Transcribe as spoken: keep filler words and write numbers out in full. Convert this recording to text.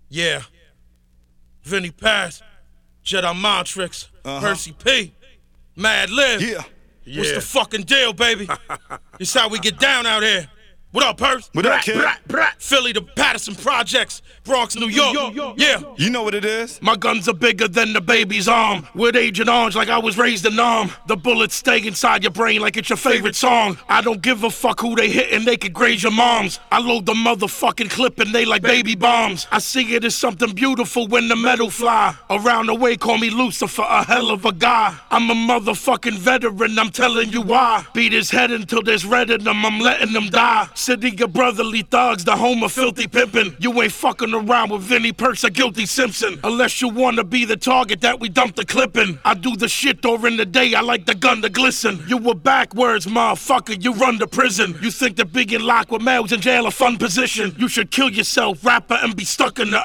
Yeah. Vinnie Paz, Jedi Montrix, Uh-huh. Percy P, Mad Lib. Yeah. What's Yeah. the fucking deal, baby? This how we get down out here. What up, Percy? What up, kid? Philly to Patterson Projects, Bronx, New York. Yeah. You know what it is? My guns are bigger than the baby's arm. With Agent Orange like I was raised in Nam. The bullets stay inside your brain like it's your favorite song. I don't give a fuck who they hit and they could graze your moms. I load the motherfucking clip and they like baby bombs. I see it as something beautiful when the metal fly. Around the way call me Lucifer, a hell of a guy. I'm a motherfucking veteran, I'm telling you why. Beat his head until there's red in him, I'm letting him die. City of brotherly thugs, the home of filthy pimpin'. You ain't fucking around with Vinnie Perks or Guilty Simpson. Unless you wanna be the target that we dump the clip in. I do the shit during the day, I like the gun to glisten. You were backwards, motherfucker, you run to prison. You think that being locked with males in jail a fun position. You should kill yourself, rapper, and be stuck in the